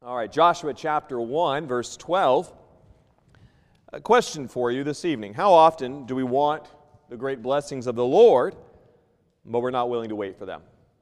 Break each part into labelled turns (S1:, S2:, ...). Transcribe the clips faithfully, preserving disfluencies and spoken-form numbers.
S1: All right, Joshua chapter one, verse twelve. A question for you this evening. How often do we want the great blessings of the Lord, but we're not willing to wait for them?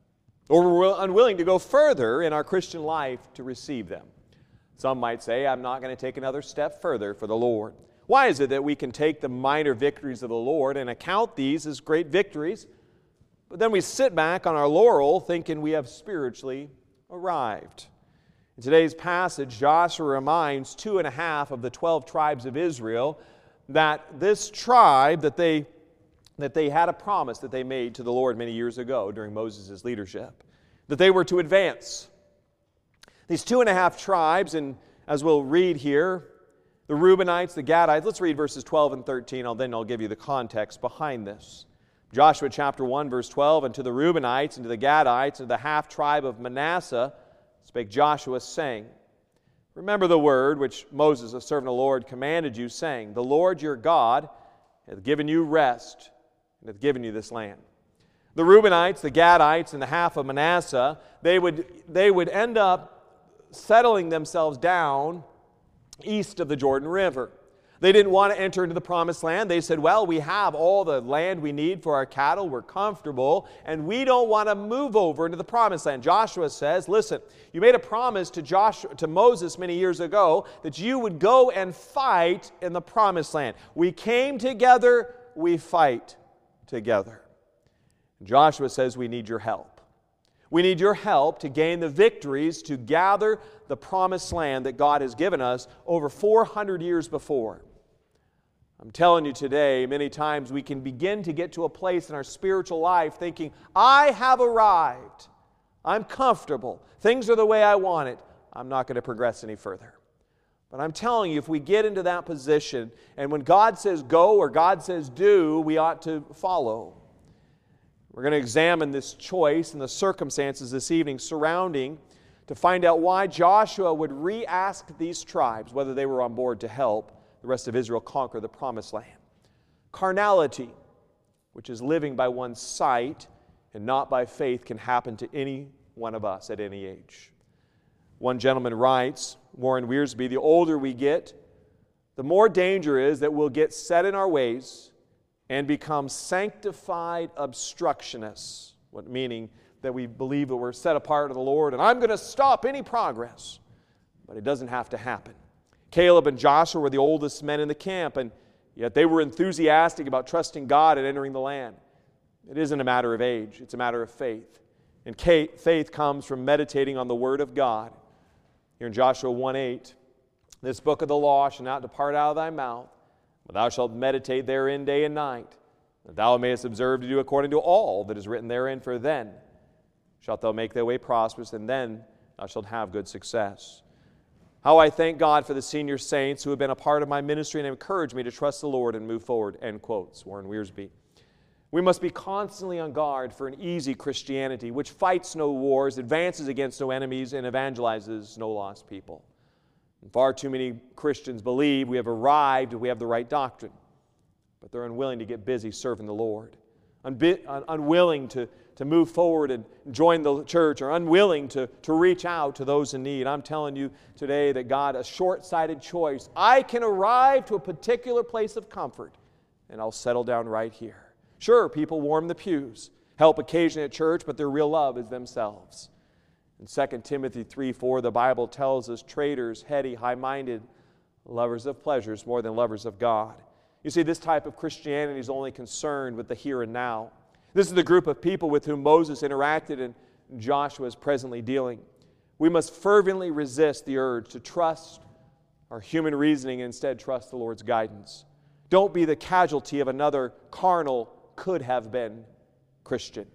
S1: Or we're unwilling to go further in our Christian life to receive them? Some might say, I'm not going to take another step further for the Lord. Why is it that we can take the minor victories of the Lord and account these as great victories, but then we sit back on our laurel thinking we have spiritually arrived? In today's passage, Joshua reminds two and a half of the twelve tribes of Israel that this tribe, that they, that they had a promise that they made to the Lord many years ago during Moses' leadership, that they were to advance. These two and a half tribes, and as we'll read here, the Reubenites, the Gadites, let's read verses twelve and thirteen, I'll, then I'll give you the context behind this. Joshua chapter one, verse twelve, and to the Reubenites, and to the Gadites, and to the half tribe of Manasseh, spake Joshua, saying, Remember the word which Moses, the servant of the Lord, commanded you, saying, The Lord your God hath given you rest, and hath given you this land. The Reubenites, the Gadites, and the half of Manasseh, they would, they would end up settling themselves down east of the Jordan River. They didn't want to enter into the promised land. They said, well, we have all the land we need for our cattle. We're comfortable, and we don't want to move over into the promised land. Joshua says, listen, you made a promise to Joshua, to Moses many years ago that you would go and fight in the promised land. We came together, we fight together. Joshua says we need your help. We need your help to gain the victories, to gather the promised land that God has given us over four hundred years before. I'm telling you today, many times we can begin to get to a place in our spiritual life thinking, I have arrived. I'm comfortable. Things are the way I want it. I'm not going to progress any further. But I'm telling you, if we get into that position, and when God says go or God says do, we ought to follow. We're going to examine this choice and the circumstances this evening surrounding to find out why Joshua would re-ask these tribes whether they were on board to help the rest of Israel conquer the promised land. Carnality, which is living by one's sight and not by faith, can happen to any one of us at any age. One gentleman writes, Warren Wiersbe, the older we get, the more danger is that we'll get set in our ways and become sanctified obstructionists, what meaning that we believe that we're set apart to the Lord and I'm going to stop any progress. But it doesn't have to happen. Caleb and Joshua were the oldest men in the camp, and yet they were enthusiastic about trusting God and entering the land. It isn't a matter of age, it's a matter of faith. And faith comes from meditating on the Word of God. Here in Joshua one eight, this book of the law shall not depart out of thy mouth, but thou shalt meditate therein day and night, that thou mayest observe to do according to all that is written therein, for then shalt thou make thy way prosperous, and then thou shalt have good success. How I thank God for the senior saints who have been a part of my ministry and encouraged me to trust the Lord and move forward. End quotes, Warren Wiersbe. We must be constantly on guard for an easy Christianity, which fights no wars, advances against no enemies, and evangelizes no lost people. And far too many Christians believe we have arrived and we have the right doctrine, but they're unwilling to get busy serving the Lord, Unbi- un- unwilling to, to move forward and join the church, or unwilling to, to reach out to those in need. I'm telling you today that God, a short-sighted choice. I can arrive to a particular place of comfort, and I'll settle down right here. Sure, people warm the pews, help occasionally at church, but their real love is themselves. In Second Timothy three four, the Bible tells us traitors, heady, high-minded, lovers of pleasures more than lovers of God. You see, this type of Christianity is only concerned with the here and now. This is the group of people with whom Moses interacted and Joshua is presently dealing. We must fervently resist the urge to trust our human reasoning and instead trust the Lord's guidance. Don't be the casualty of another carnal, could-have-been Christian.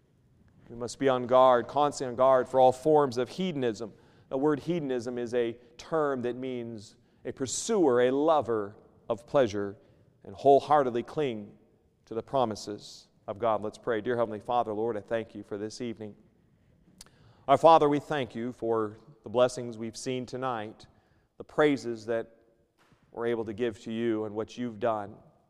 S1: We must be on guard, constantly on guard for all forms of hedonism. The word hedonism is a term that means a pursuer, a lover of pleasure, and wholeheartedly cling to the promises of God. Let's pray. Dear Heavenly Father, Lord, I thank you for this evening. Our Father, we thank you for the blessings we've seen tonight, the praises that we're able to give to you and what you've done.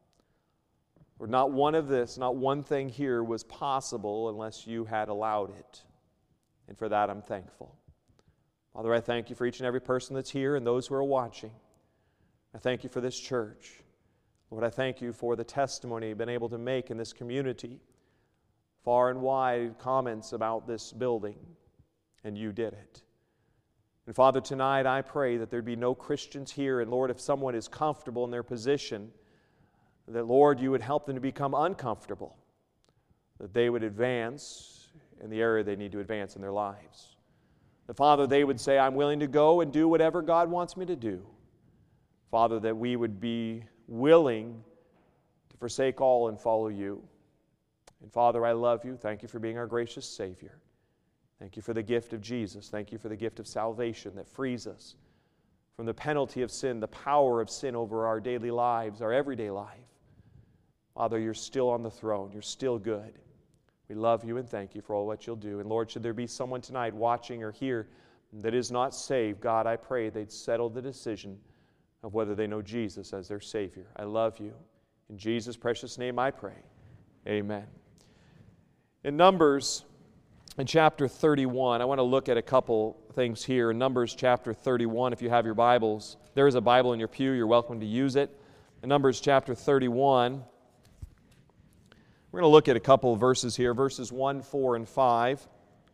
S1: Lord, not one of this, not one thing here was possible unless you had allowed it. And for that I'm thankful. Father, I thank you for each and every person that's here and those who are watching. I thank you for this church. Lord, I thank you for the testimony you've been able to make in this community. Far and wide comments about this building, and you did it. And Father, tonight I pray that there'd be no Christians here, and Lord, if someone is comfortable in their position, that Lord, you would help them to become uncomfortable, that they would advance in the area they need to advance in their lives. That Father, they would say, I'm willing to go and do whatever God wants me to do. Father, that we would be willing to forsake all and follow you. And Father, I love you. Thank you for being our gracious Savior. Thank you for the gift of Jesus. Thank you for the gift of salvation that frees us from the penalty of sin, the power of sin over our daily lives, our everyday life. Father, you're still on the throne. You're still good. We love you and thank you for all what you'll do. And Lord, should there be someone tonight watching or here that is not saved, God, I pray they'd settle the decision of whether they know Jesus as their Savior. I love you. In Jesus' precious name I pray. Amen. In Numbers, in chapter thirty-one, I want to look at a couple things here. In Numbers chapter thirty-one, if you have your Bibles, there is a Bible in your pew. You're welcome to use it. In Numbers chapter thirty-one, we're going to look at a couple of verses here, verses one, four, and five,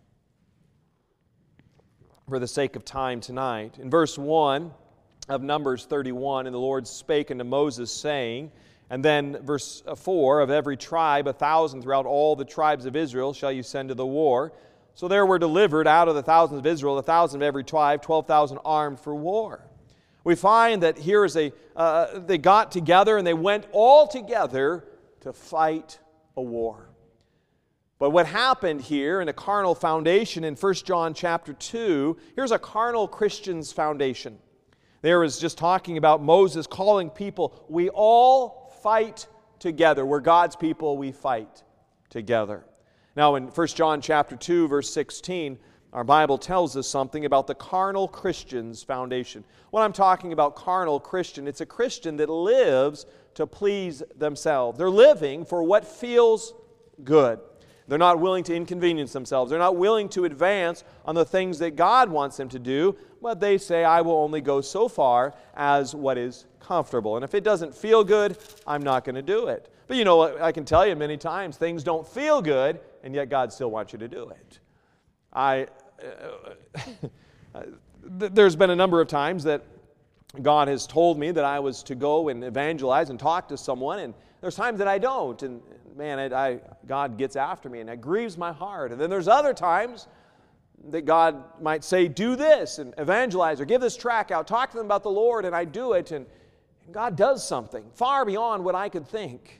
S1: for the sake of time tonight. In verse one of Numbers thirty-one, and the Lord spake unto Moses, saying, and then verse four, of every tribe a thousand throughout all the tribes of Israel shall you send to the war. So there were delivered out of the thousands of Israel, a thousand of every tribe, twelve thousand armed for war. We find that here is a, uh, they got together and they went all together to fight a war. But what happened here in a carnal foundation in First John chapter two, here's a carnal Christian's foundation. There is just talking about Moses calling people, we all fight together. We're God's people, we fight together. Now in First John chapter two, verse sixteen, our Bible tells us something about the carnal Christian's foundation. When I'm talking about carnal Christian, it's a Christian that lives to please themselves. They're living for what feels good. They're not willing to inconvenience themselves. They're not willing to advance on the things that God wants them to do, but they say, I will only go so far as what is comfortable. And if it doesn't feel good, I'm not going to do it. But you know, I can tell you many times, things don't feel good, and yet God still wants you to do it. I, uh, there's been a number of times that God has told me that I was to go and evangelize and talk to someone, and there's times that I don't, and man, it, I, God gets after me, and it grieves my heart. And then there's other times that God might say, do this, and evangelize, or give this tract out, talk to them about the Lord, and I do it, and, and God does something far beyond what I could think.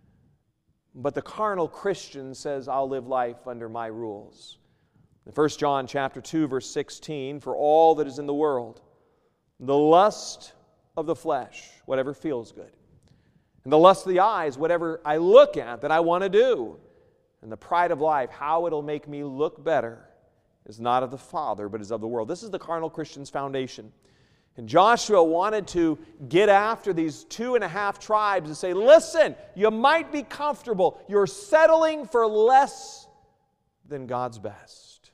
S1: But the carnal Christian says, I'll live life under my rules. In First John chapter two, verse sixteen, for all that is in the world, the lust of the flesh, whatever feels good, and the lust of the eyes, whatever I look at that I want to do, and the pride of life, how it'll make me look better, is not of the Father, but is of the world. This is the carnal Christian's foundation. And Joshua wanted to get after these two and a half tribes and say, listen, you might be comfortable. You're settling for less than God's best.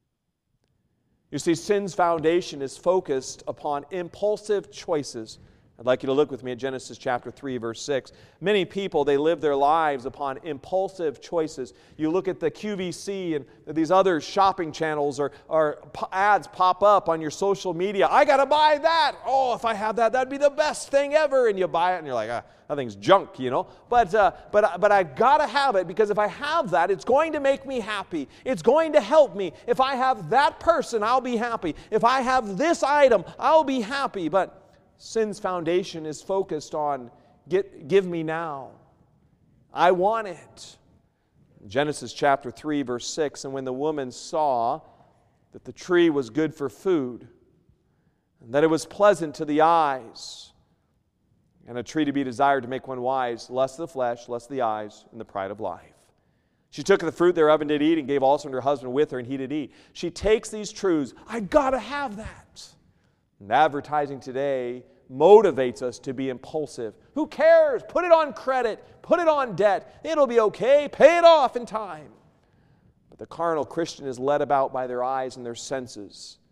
S1: You see, sin's foundation is focused upon impulsive choices. I'd like you to look with me at Genesis chapter three, verse six. Many people, they live their lives upon impulsive choices. You look at the Q V C and these other shopping channels or, or ads pop up on your social media. I got to buy that. Oh, if I have that, that'd be the best thing ever. And you buy it and you're like, ah, that thing's junk, you know. But, uh, but, but I got to have it because if I have that, it's going to make me happy. It's going to help me. If I have that person, I'll be happy. If I have this item, I'll be happy. But sin's foundation is focused on get, give me now. I want it. Genesis chapter three, verse six, and when the woman saw that the tree was good for food, and that it was pleasant to the eyes, and a tree to be desired to make one wise, lust of the flesh, lust of the eyes, and the pride of life. She took of the fruit thereof and did eat, and gave also unto her husband with her, and he did eat. She takes these truths. I gotta have that. And advertising today motivates us to be impulsive. Who cares? Put it on credit. Put it on debt. It'll be okay. Pay it off in time. But the carnal Christian is led about by their eyes and their senses.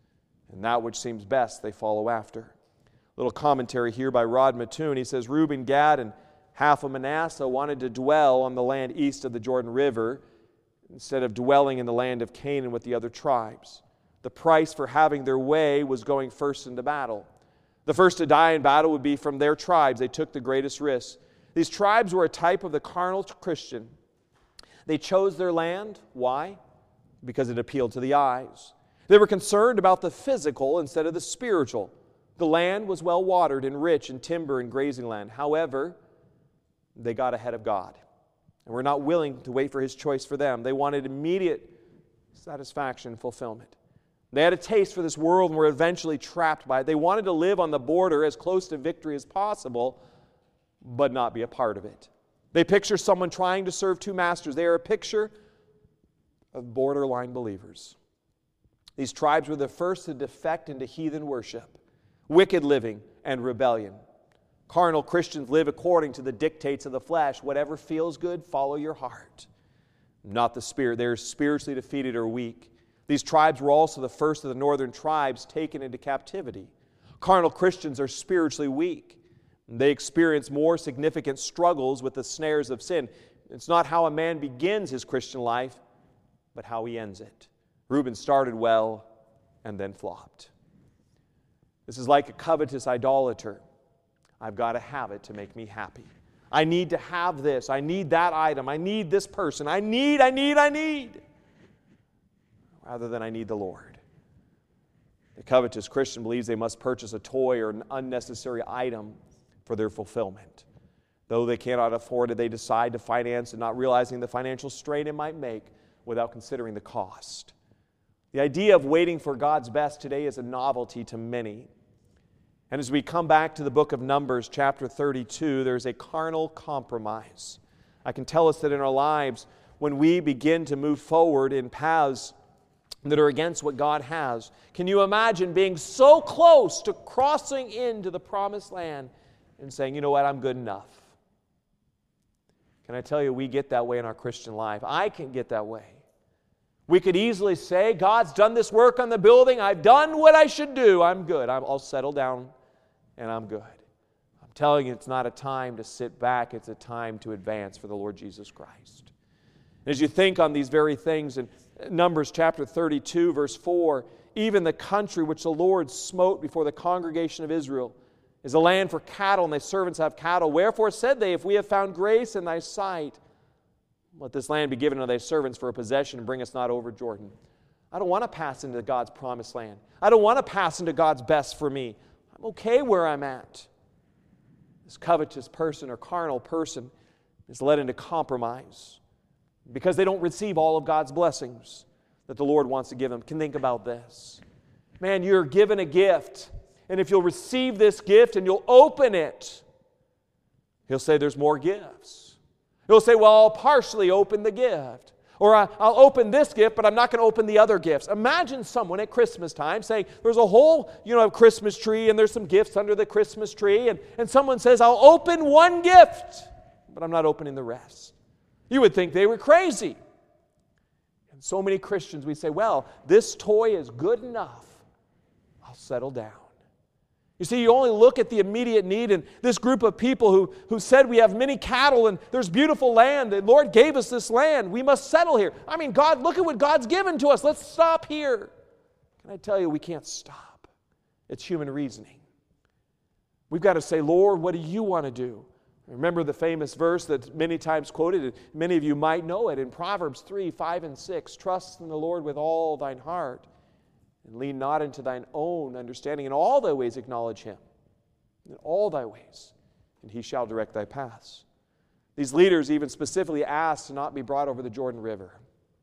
S1: and that which seems best they follow after. Little commentary here by Rod Mattoon. He says, Reuben, Gad, and half of Manasseh wanted to dwell on the land east of the Jordan River instead of dwelling in the land of Canaan with the other tribes. The price for having their way was going first into battle. The first to die in battle would be from their tribes. They took the greatest risks. These tribes were a type of the carnal Christian. They chose their land. Why? Because it appealed to the eyes. They were concerned about the physical instead of the spiritual. The land was well watered and rich in timber and grazing land. However, they got ahead of God and were not willing to wait for His choice for them. They wanted immediate satisfaction and fulfillment. They had a taste for this world and were eventually trapped by it. They wanted to live on the border as close to victory as possible, but not be a part of it. They picture someone trying to serve two masters. They are a picture of borderline believers. These tribes were the first to defect into heathen worship, wicked living, and rebellion. Carnal Christians live according to the dictates of the flesh. Whatever feels good, follow your heart. Not the spirit. They are spiritually defeated or weak. These tribes were also the first of the northern tribes taken into captivity. Carnal Christians are spiritually weak. They experience more significant struggles with the snares of sin. It's not how a man begins his Christian life, but how he ends it. Reuben started well and then flopped. This is like a covetous idolater. I've got to have it to make me happy. I need to have this. I need that item. I need this person. I need, I need, I need. Rather than I need the Lord. The covetous Christian believes they must purchase a toy or an unnecessary item for their fulfillment. Though they cannot afford it, they decide to finance it, not realizing the financial strain it might make without considering the cost. The idea of waiting for God's best today is a novelty to many. And as we come back to the book of Numbers, chapter thirty-two, there's a carnal compromise. I can tell us that in our lives, when we begin to move forward in paths that are against what God has, can you imagine being so close to crossing into the promised land and saying, you know what, I'm good enough? Can I tell you, we get that way in our Christian life. I can get that way. We could easily say, God's done this work on the building. I've done what I should do. I'm good. I'll settle down and I'm good. I'm telling you, it's not a time to sit back. It's a time to advance for the Lord Jesus Christ. As you think on these very things in Numbers chapter thirty-two, verse four, even the country which the Lord smote before the congregation of Israel is a land for cattle, and thy servants have cattle. Wherefore said they, if we have found grace in thy sight, let this land be given to thy servants for a possession, and bring us not over Jordan. I don't want to pass into God's promised land. I don't want to pass into God's best for me. I'm okay where I'm at. This covetous person or carnal person is led into compromise because they don't receive all of God's blessings that the Lord wants to give them. Can think about this. Man, you're given a gift, and if you'll receive this gift and you'll open it, He'll say there's more gifts. He'll say, well, I'll partially open the gift. Or I'll open this gift, but I'm not going to open the other gifts. Imagine someone at Christmas time saying, there's a whole, you know, Christmas tree, and there's some gifts under the Christmas tree, and, and someone says, I'll open one gift, but I'm not opening the rest. You would think they were crazy. And so many Christians, we say, well, this toy is good enough. I'll settle down. You see, you only look at the immediate need, and this group of people who, who said we have many cattle and there's beautiful land. The Lord gave us this land. We must settle here. I mean, God, look at what God's given to us. Let's stop here. Can I tell you, we can't stop. It's human reasoning. We've got to say, Lord, what do you want to do? Remember the famous verse that's many times quoted, and many of you might know it, in Proverbs three, five, and six. Trust in the Lord with all thine heart, and lean not into thine own understanding. In all thy ways acknowledge Him. In all thy ways, and He shall direct thy paths. These leaders even specifically asked to not be brought over the Jordan River.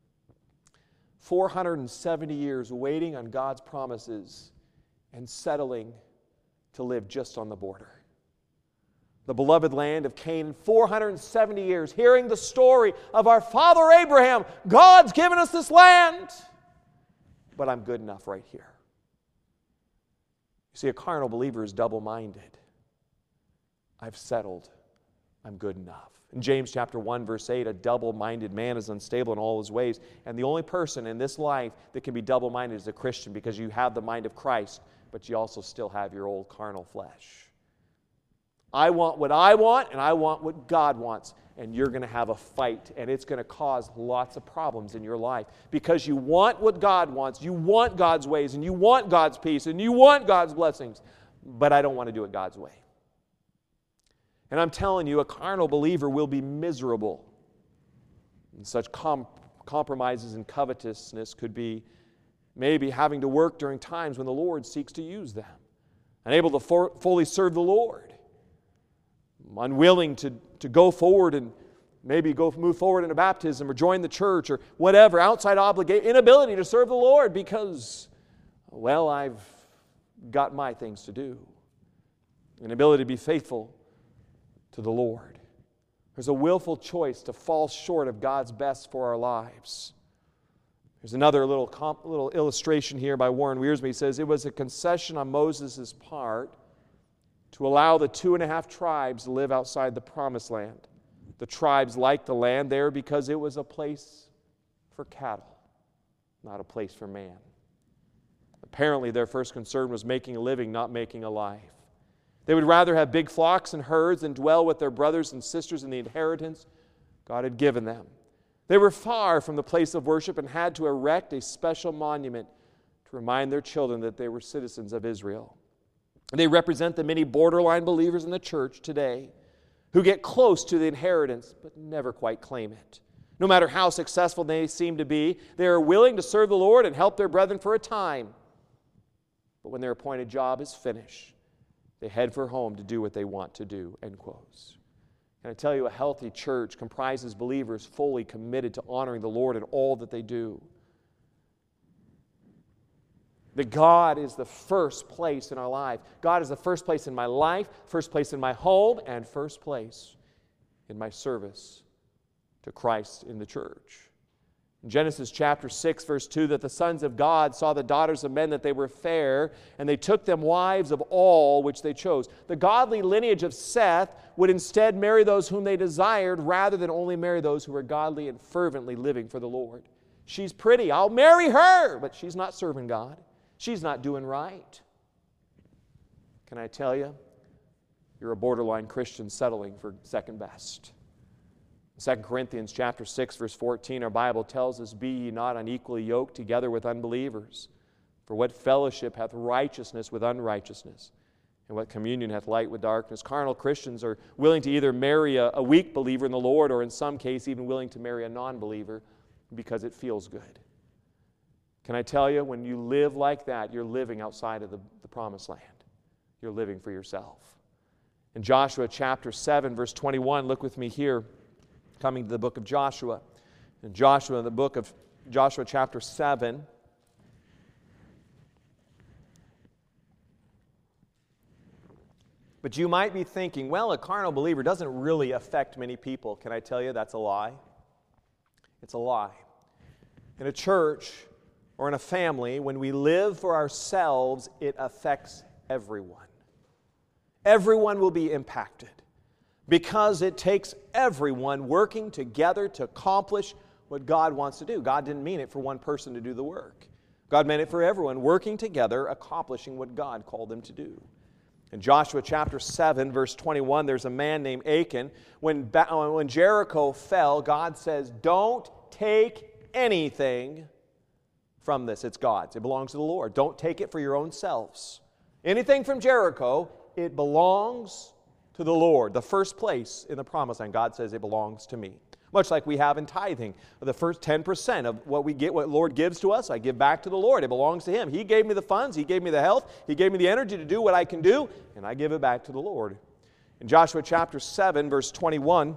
S1: four hundred seventy years waiting on God's promises and settling to live just on the border. The beloved land of Canaan, four hundred seventy years, hearing the story of our father Abraham. God's given us this land, but I'm good enough right here. You see, a carnal believer is double-minded. I've settled. I'm good enough. In James chapter one, verse eight, a double-minded man is unstable in all his ways. And the only person in this life that can be double-minded is a Christian, because you have the mind of Christ, but you also still have your old carnal flesh. I want what I want, and I want what God wants. And you're going to have a fight, and it's going to cause lots of problems in your life. Because you want what God wants, you want God's ways, and you want God's peace, and you want God's blessings. But I don't want to do it God's way. And I'm telling you, a carnal believer will be miserable. And such com- compromises and covetousness could be maybe having to work during times when the Lord seeks to use them. Unable to for- fully serve the Lord. Unwilling to, to go forward and maybe go move forward in a baptism or join the church or whatever. Outside obligation, inability to serve the Lord because, well, I've got my things to do. Inability to be faithful to the Lord. There's a willful choice to fall short of God's best for our lives. There's another little comp, little illustration here by Warren Wiersbe. He says, it was a concession on Moses' part to allow the two and a half tribes to live outside the promised land. The tribes liked the land there because it was a place for cattle, not a place for man. Apparently, their first concern was making a living, not making a life. They would rather have big flocks and herds than dwell with their brothers and sisters in the inheritance God had given them. They were far from the place of worship and had to erect a special monument to remind their children that they were citizens of Israel. They represent the many borderline believers in the church today who get close to the inheritance but never quite claim it. No matter how successful they seem to be, they are willing to serve the Lord and help their brethren for a time. But when their appointed job is finished, they head for home to do what they want to do, end quotes. And I tell you, a healthy church comprises believers fully committed to honoring the Lord in all that they do. That God is the first place in our life. God is the first place in my life, first place in my home, and first place in my service to Christ in the church. In Genesis chapter six, verse two, that the sons of God saw the daughters of men that they were fair, and they took them wives of all which they chose. The godly lineage of Seth would instead marry those whom they desired, rather than only marry those who were godly and fervently living for the Lord. She's pretty, I'll marry her, but she's not serving God. She's not doing right. Can I tell you? You're a borderline Christian settling for second best. Second Corinthians chapter six, verse fourteen, our Bible tells us, be ye not unequally yoked together with unbelievers. For what fellowship hath righteousness with unrighteousness? And what communion hath light with darkness? Carnal Christians are willing to either marry a, a weak believer in the Lord, or in some case even willing to marry a non-believer because it feels good. Can I tell you, when you live like that, you're living outside of the, the promised land. You're living for yourself. In Joshua chapter seven, verse twenty-one, look with me here, coming to the book of Joshua. In Joshua, the book of Joshua chapter seven, but you might be thinking, well, a carnal believer doesn't really affect many people. Can I tell you that's a lie? It's a lie. In a church or in a family, when we live for ourselves, it affects everyone. Everyone will be impacted because it takes everyone working together to accomplish what God wants to do. God didn't mean it for one person to do the work. God meant it for everyone working together, accomplishing what God called them to do. In Joshua chapter seven, verse twenty-one, there's a man named Achan. When, when Jericho fell, God says, don't take anything from this. It's God's. It belongs to the Lord. Don't take it for your own selves. Anything from Jericho, it belongs to the Lord. The first place in the promised land, God says it belongs to me. Much like we have in tithing. The first ten percent of what we get, what the Lord gives to us, I give back to the Lord. It belongs to Him. He gave me the funds. He gave me the health. He gave me the energy to do what I can do, and I give it back to the Lord. In Joshua chapter seven, verse twenty-one,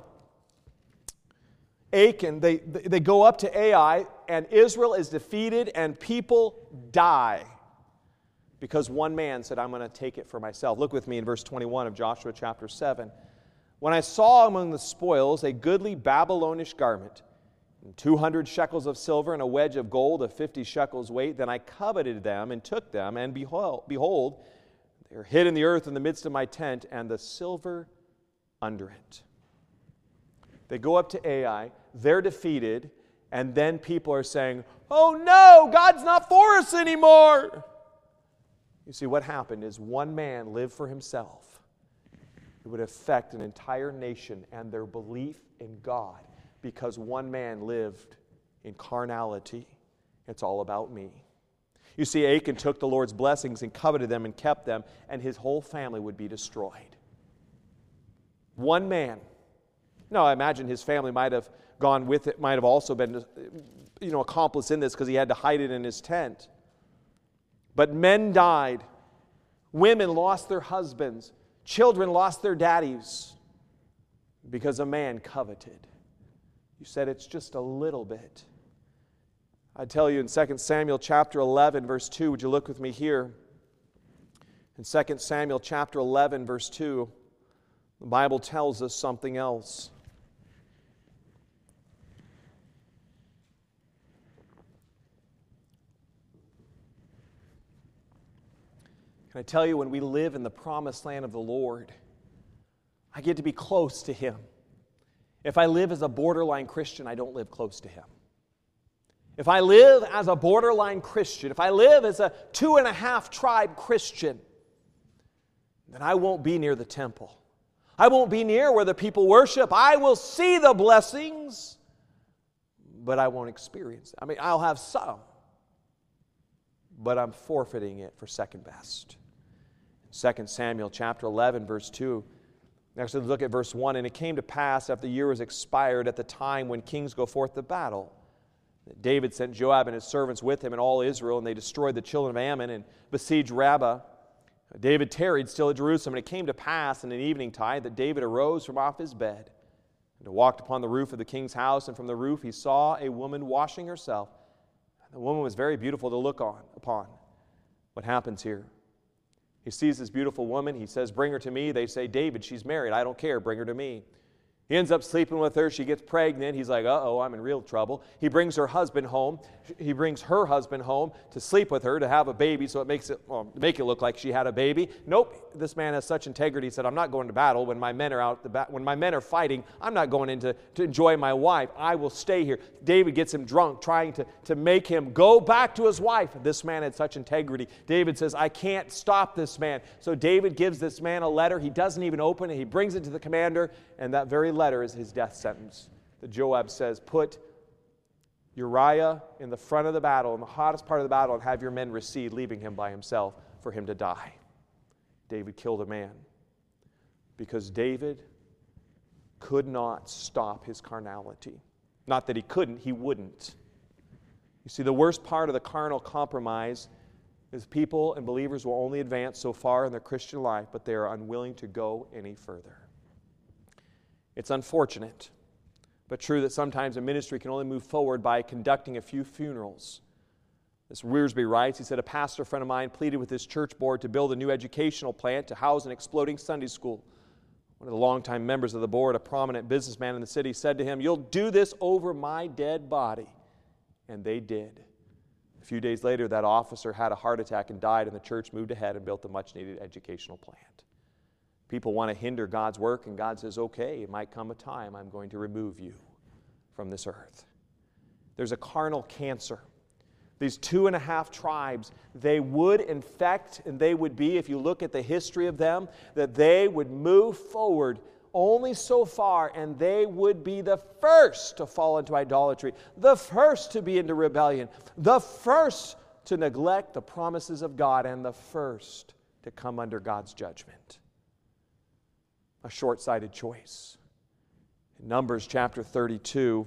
S1: Achan, they, they go up to Ai, and Israel is defeated, and people die because one man said, I'm going to take it for myself. Look with me in verse twenty-one of Joshua chapter seven. When I saw among the spoils a goodly Babylonish garment, and two hundred shekels of silver and a wedge of gold of fifty shekels weight, then I coveted them and took them, and behold, behold, they are hid in the earth in the midst of my tent, and the silver under it. They go up to Ai, they're defeated, and then people are saying, oh no, God's not for us anymore. You see, what happened is one man lived for himself. It would affect an entire nation and their belief in God because one man lived in carnality. It's all about me. You see, Achan took the Lord's blessings and coveted them and kept them, and his whole family would be destroyed. One man. Now, I imagine his family might have gone with it, might have also been, you know, accomplice in this because he had to hide it in his tent. But men died. Women lost their husbands. Children lost their daddies because a man coveted. You said it's just a little bit. I tell you in Second Samuel chapter eleven, verse two, would you look with me here? In Second Samuel chapter eleven, verse two, the Bible tells us something else. Can I tell you, when we live in the promised land of the Lord, I get to be close to Him. If I live as a borderline Christian, I don't live close to Him. If I live as a borderline Christian, if I live as a two and a half tribe Christian, then I won't be near the temple. I won't be near where the people worship. I will see the blessings, but I won't experience it. I mean, I'll have some, but I'm forfeiting it for second best. Second Samuel chapter eleven, verse two. Next, let's look at verse one. And it came to pass after the year was expired at the time when kings go forth to battle, that David sent Joab and his servants with him and all Israel, and they destroyed the children of Ammon and besieged Rabbah. David tarried still at Jerusalem, and it came to pass in an evening tide that David arose from off his bed and walked upon the roof of the king's house, and from the roof he saw a woman washing herself. The woman was very beautiful to look on upon. What happens here? He sees this beautiful woman. He says, bring her to me. They say, David, she's married. I don't care. Bring her to me. He ends up sleeping with her. She gets pregnant. He's like, uh-oh, I'm in real trouble. He brings her husband home. He brings her husband home to sleep with her, to have a baby, so it makes it, well, make it look like she had a baby. Nope, this man has such integrity. He said, I'm not going to battle when my men are out. The ba- when my men are fighting, I'm not going in to, to enjoy my wife. I will stay here. David gets him drunk, trying to, to make him go back to his wife. This man had such integrity. David says, I can't stop this man. So David gives this man a letter. He doesn't even open it. He brings it to the commander, and that very letter is his death sentence. The Joab says, put Uriah in the front of the battle, in the hottest part of the battle, and have your men recede, leaving him by himself for him to die. David killed a man because David could not stop his carnality. Not that he couldn't, he wouldn't. You see, the worst part of the carnal compromise is people and believers will only advance so far in their Christian life, but they are unwilling to go any further. It's unfortunate, but true that sometimes a ministry can only move forward by conducting a few funerals. As Rearsby writes, he said, a pastor friend of mine pleaded with his church board to build a new educational plant to house an exploding Sunday school. One of the longtime members of the board, a prominent businessman in the city, said to him, you'll do this over my dead body. And they did. A few days later, that officer had a heart attack and died, and the church moved ahead and built the much-needed educational plant. People want to hinder God's work, and God says, okay, it might come a time I'm going to remove you from this earth. There's a carnal cancer. These two and a half tribes, they would infect, and they would be, if you look at the history of them, that they would move forward only so far, and they would be the first to fall into idolatry, the first to be into rebellion, the first to neglect the promises of God, and the first to come under God's judgment. A short-sighted choice. In Numbers chapter thirty-two,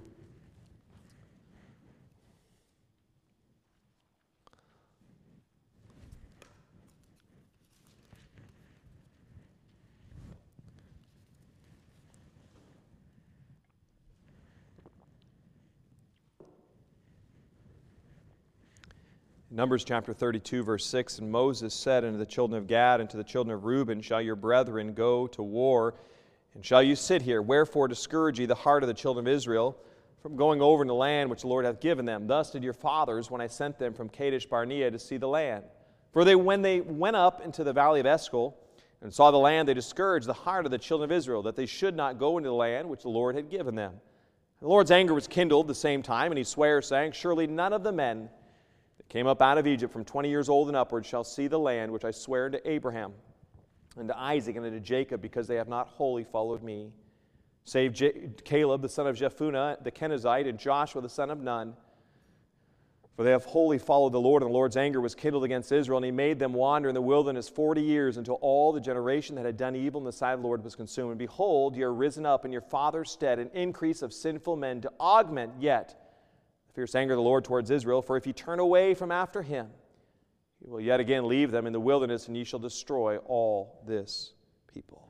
S1: Numbers chapter thirty-two, verse six, and Moses said unto the children of Gad and to the children of Reuben, shall your brethren go to war, and shall you sit here? Wherefore discourage ye the heart of the children of Israel from going over in the land which the Lord hath given them? Thus did your fathers when I sent them from Kadesh Barnea to see the land. For they, when they went up into the valley of Eshcol, and saw the land, they discouraged the heart of the children of Israel, that they should not go into the land which the Lord had given them. The Lord's anger was kindled the same time, and he sware, saying, Surely none of the men that came up out of Egypt from twenty years old and upward shall see the land which I swear unto Abraham, and to Isaac, and unto Jacob, because they have not wholly followed me. Save J- Caleb the son of Jephunneh the Kenizzite, and Joshua the son of Nun. For they have wholly followed the Lord, and the Lord's anger was kindled against Israel, and he made them wander in the wilderness forty years, until all the generation that had done evil in the sight of the Lord was consumed. And behold, ye are risen up in your father's stead, an increase of sinful men, to augment yet the fierce anger of the Lord towards Israel. For if ye turn away from after him, he will yet again leave them in the wilderness, and ye shall destroy all this people.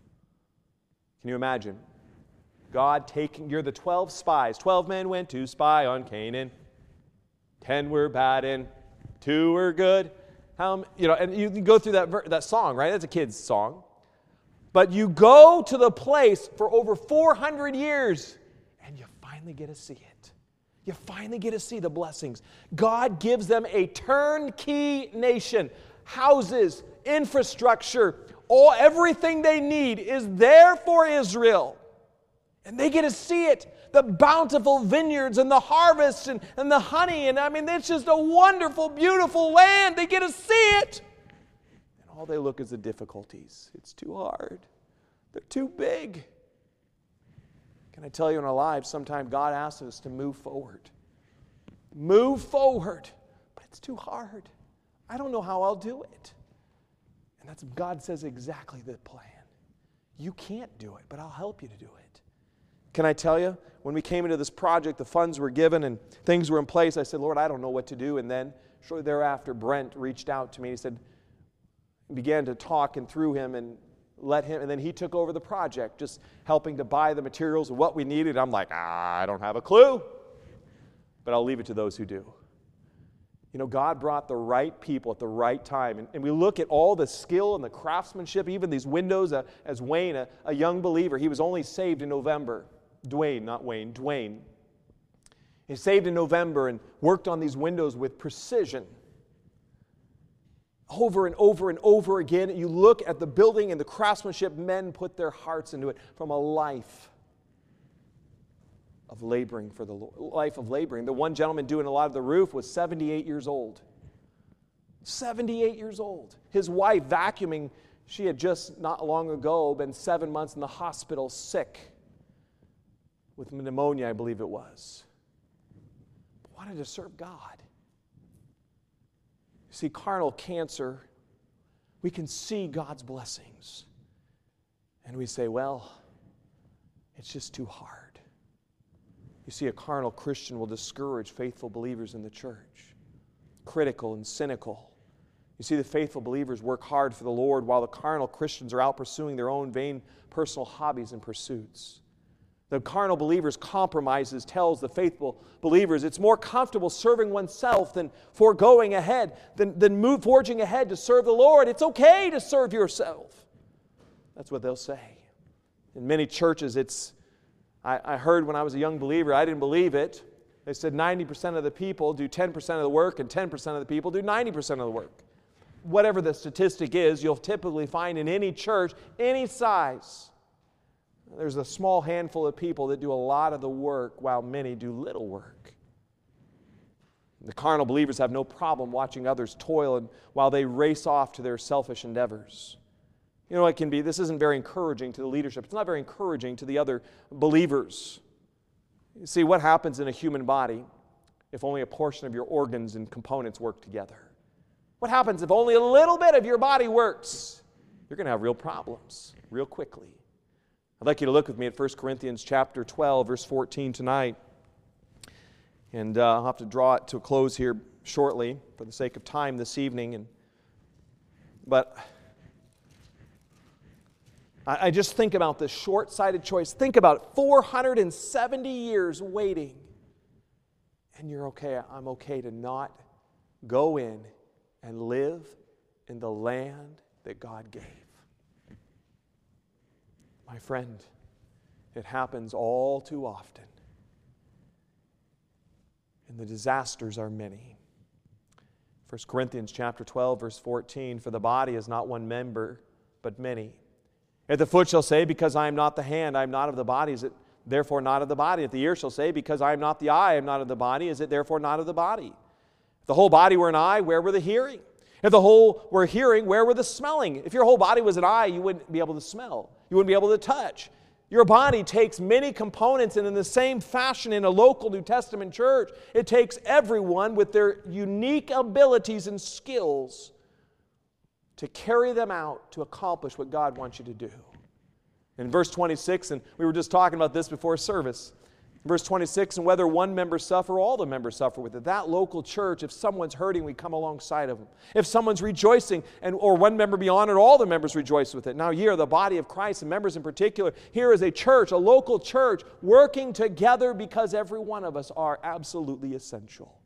S1: Can you imagine? God taking, you're the twelve spies. Twelve men went to spy on Canaan. Ten were bad and two were good. How, you know, and you can go through that, ver- that song, right? That's a kid's song. But you go to the place for over four hundred years, and you finally get to see it. You finally get to see the blessings. God gives them a turnkey nation. Houses, infrastructure, all, everything they need is there for Israel. And they get to see it. The bountiful vineyards and the harvest and, and the honey. And I mean, it's just a wonderful, beautiful land. They get to see it. And all they look is the difficulties. It's too hard. They're too big. Can I tell you in our lives, sometimes God asks us to move forward. Move forward. But it's too hard. I don't know how I'll do it. And that's God says exactly the plan. You can't do it, but I'll help you to do it. Can I tell you, when we came into this project, the funds were given and things were in place. I said, Lord, I don't know what to do. And then shortly thereafter, Brent reached out to me. He said, began to talk and through him and let him, and then he took over the project, just helping to buy the materials and what we needed. I'm like, ah, I don't have a clue, but I'll leave it to those who do. You know, God brought the right people at the right time. And, and we look at all the skill and the craftsmanship, even these windows, uh, as Wayne, a, a young believer, he was only saved in November. Dwayne, not Wayne, Dwayne. He saved in November and worked on these windows with precision. Over and over and over again, you look at the building and the craftsmanship, men put their hearts into it from a life of laboring for the Lord. Life of laboring. The one gentleman doing a lot of the roof was seventy-eight years old. seventy-eight years old. His wife vacuuming, she had just not long ago been seven months in the hospital sick with pneumonia, I believe it was. But wanted to serve God. You see, carnal cancer, we can see God's blessings. And we say, well, it's just too hard. You see, a carnal Christian will discourage faithful believers in the church. Critical and cynical. You see, the faithful believers work hard for the Lord while the carnal Christians are out pursuing their own vain personal hobbies and pursuits. The carnal believers compromises, tells the faithful believers it's more comfortable serving oneself than foregoing ahead, than, than move, forging ahead to serve the Lord. It's okay to serve yourself. That's what they'll say. In many churches, it's, I, I heard when I was a young believer, I didn't believe it. They said ninety percent of the people do ten percent of the work and ten percent of the people do ninety percent of the work. Whatever the statistic is, you'll typically find in any church, any size, there's a small handful of people that do a lot of the work while many do little work. The carnal believers have no problem watching others toil and while they race off to their selfish endeavors. You know, it can be, this isn't very encouraging to the leadership. It's not very encouraging to the other believers. You see, what happens in a human body if only a portion of your organs and components work together? What happens if only a little bit of your body works? You're going to have real problems real quickly. I'd like you to look with me at First Corinthians chapter twelve, verse fourteen tonight. And uh, I'll have to draw it to a close here shortly for the sake of time this evening. And But I, I just think about this short-sighted choice. Think about it, four hundred seventy years waiting. And you're okay, I'm okay to not go in and live in the land that God gave. My friend, it happens all too often. And the disasters are many. First Corinthians chapter twelve, verse fourteen, for the body is not one member, but many. If the foot shall say, because I am not the hand, I am not of the body, is it therefore not of the body? If the ear shall say, because I am not the eye, I am not of the body, is it therefore not of the body? If the whole body were an eye, where were the hearing? If the whole were hearing, where were the smelling? If your whole body was an eye, you wouldn't be able to smell. You wouldn't be able to touch. Your body takes many components, and in the same fashion in a local New Testament church, it takes everyone with their unique abilities and skills to carry them out to accomplish what God wants you to do. In verse twenty-six, and we were just talking about this before service, verse twenty-six, and whether one member suffer, all the members suffer with it. That local church, if someone's hurting, we come alongside of them. If someone's rejoicing, and or one member be honored, all the members rejoice with it. Now here, the body of Christ, and members in particular, here is a church, a local church, working together because every one of us are absolutely essential.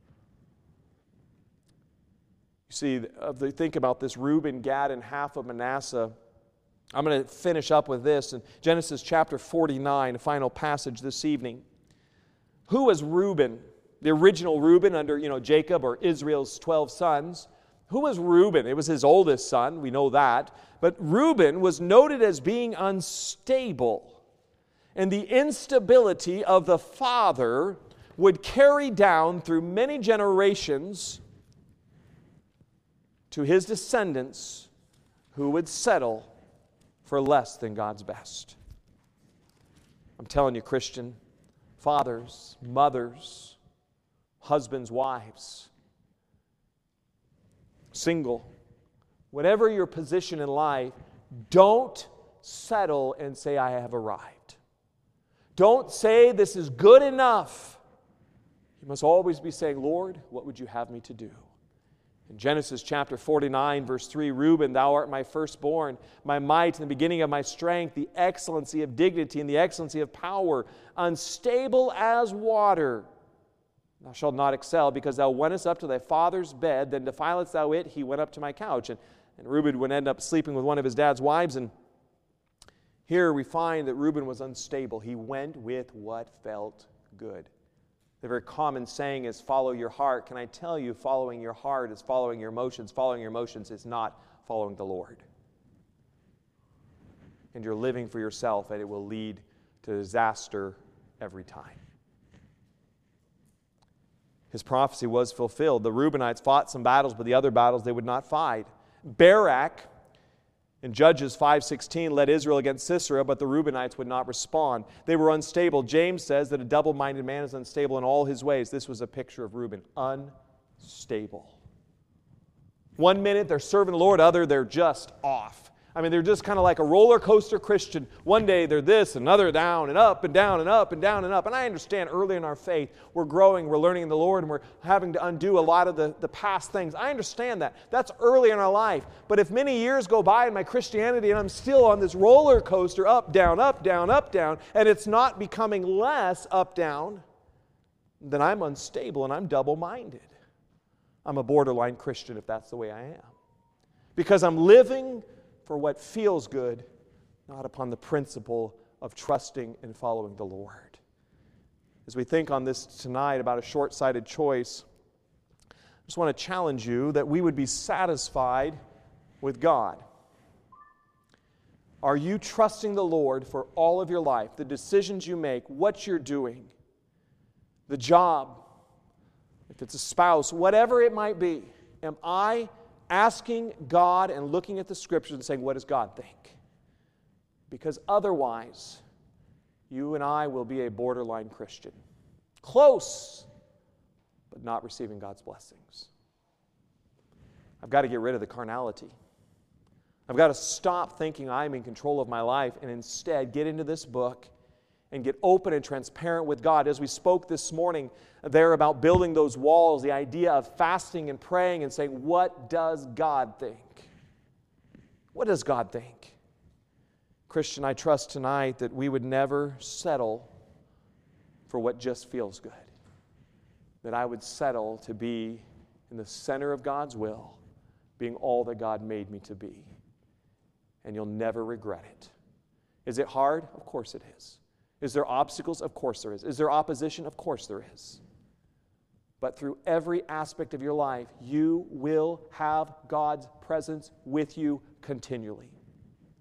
S1: You see, if they think about this, Reuben, Gad, and half of Manasseh. I'm going to finish up with this in Genesis chapter forty-nine, a final passage this evening. Who was Reuben? The original Reuben under, you know, Jacob or Israel's twelve sons. Who was Reuben? It was his oldest son, we know that. But Reuben was noted as being unstable. And the instability of the father would carry down through many generations to his descendants who would settle for less than God's best. I'm telling you, Christian, fathers, mothers, husbands, wives, single, whatever your position in life, don't settle and say, I have arrived. Don't say this is good enough. You must always be saying, Lord, what would you have me to do? In Genesis chapter forty-nine, verse three, Reuben, thou art my firstborn, my might, and the beginning of my strength, the excellency of dignity and the excellency of power, unstable as water. Thou shalt not excel, because thou wentest up to thy father's bed, then defilest thou it, he went up to my couch. And, and Reuben would end up sleeping with one of his dad's wives, and here we find that Reuben was unstable. He went with what felt good. The very common saying is, follow your heart. Can I tell you, following your heart is following your emotions. Following your emotions is not following the Lord. And you're living for yourself, and it will lead to disaster every time. His prophecy was fulfilled. The Reubenites fought some battles, but the other battles they would not fight. Barak, in Judges five sixteen, led Israel against Sisera, but the Reubenites would not respond. They were unstable. James says that a double-minded man is unstable in all his ways. This was a picture of Reuben. Unstable. One minute they're serving the Lord, other they're just off. I mean, they're just kind of like a roller coaster Christian. One day they're this, another down, and up, and down, and up, and down, and up. And I understand early in our faith, we're growing, we're learning in the Lord, and we're having to undo a lot of the, the past things. I understand that. That's early in our life. But if many years go by in my Christianity and I'm still on this roller coaster, up, down, up, down, up, down, and it's not becoming less up, down, then I'm unstable and I'm double-minded. I'm a borderline Christian if that's the way I am. Because I'm living for what feels good, not upon the principle of trusting and following the Lord. As we think on this tonight about a short-sighted choice, I just want to challenge you that we would be satisfied with God. Are you trusting the Lord for all of your life, the decisions you make, what you're doing, the job, if it's a spouse, whatever it might be? Am I asking God and looking at the Scriptures and saying, what does God think? Because otherwise, you and I will be a borderline Christian. Close, but not receiving God's blessings. I've got to get rid of the carnality. I've got to stop thinking I'm in control of my life and instead get into this book and get open and transparent with God. As we spoke this morning there about building those walls, the idea of fasting and praying and saying, what does God think? What does God think? Christian, I trust tonight that we would never settle for what just feels good. That I would settle to be in the center of God's will, being all that God made me to be. And you'll never regret it. Is it hard? Of course it is. Is there obstacles? Of course there is. Is there opposition? Of course there is. But through every aspect of your life, you will have God's presence with you continually.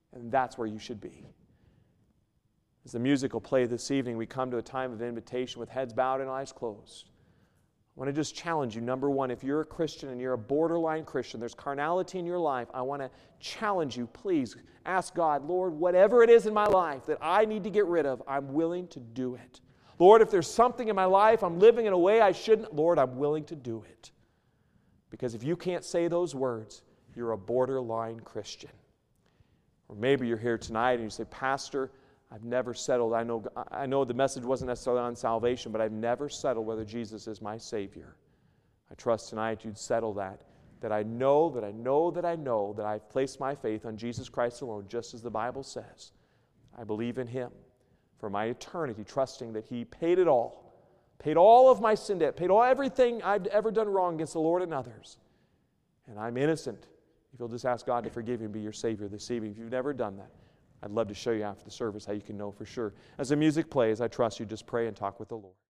S1: And that's where you should be. As the music will play this evening, we come to a time of invitation with heads bowed and eyes closed. I want to just challenge you. Number one, if you're a Christian and you're a borderline Christian, there's carnality in your life, I want to challenge you. Please ask God, Lord, whatever it is in my life that I need to get rid of, I'm willing to do it. Lord, if there's something in my life I'm living in a way I shouldn't, Lord, I'm willing to do it. Because if you can't say those words, you're a borderline Christian. Or maybe you're here tonight and you say, Pastor, I've never settled. I know, I know the message wasn't necessarily on salvation, but I've never settled whether Jesus is my Savior. I trust tonight you'd settle that. That I know, that I know, that I know that I've placed my faith on Jesus Christ alone, just as the Bible says. I believe in Him for my eternity, trusting that He paid it all. Paid all of my sin debt. Paid all everything I've ever done wrong against the Lord and others. And I'm innocent. If you'll just ask God to forgive you and be your Savior this evening. If you've never done that, I'd love to show you after the service how you can know for sure. As the music plays, I trust you just pray and talk with the Lord.